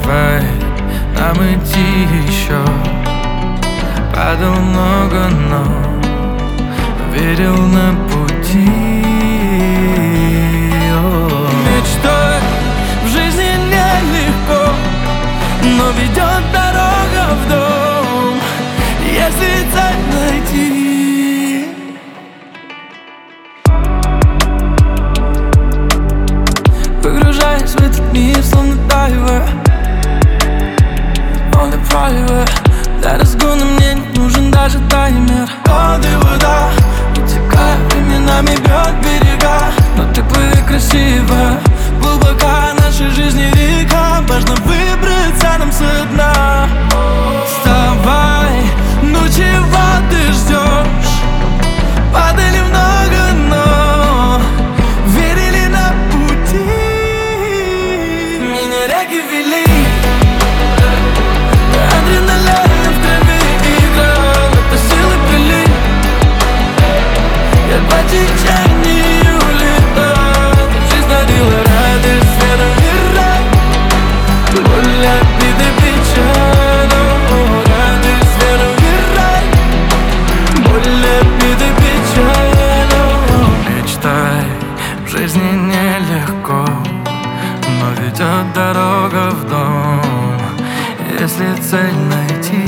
давай нам идти еще. Падал много, но верил на пути. Мечтой в жизни нелегко, но ведет дорога в дом, если цель найти. Погружаясь в этот мир, словно дайвер, он и прайвер. Для разгона мне не нужен даже таймер. Воды, вода, утекая, временами бьет берега. Но ты плыви красиво, глубока наша жизнь река. Важно выбраться нам со дна. Вставай, ну чего ты ждешь? Падали много, но верили на пути. Меня реки вели, адреналин в крови играл, это силы прилив. Я по течению летал, жизнь дарила радость, веру и рай. Боль, обиды, печаль, радость, веру и рай. Боль, обиды, печаль. Мечтай, в жизни нелегко, но ведет дорога в дом, если цель найти.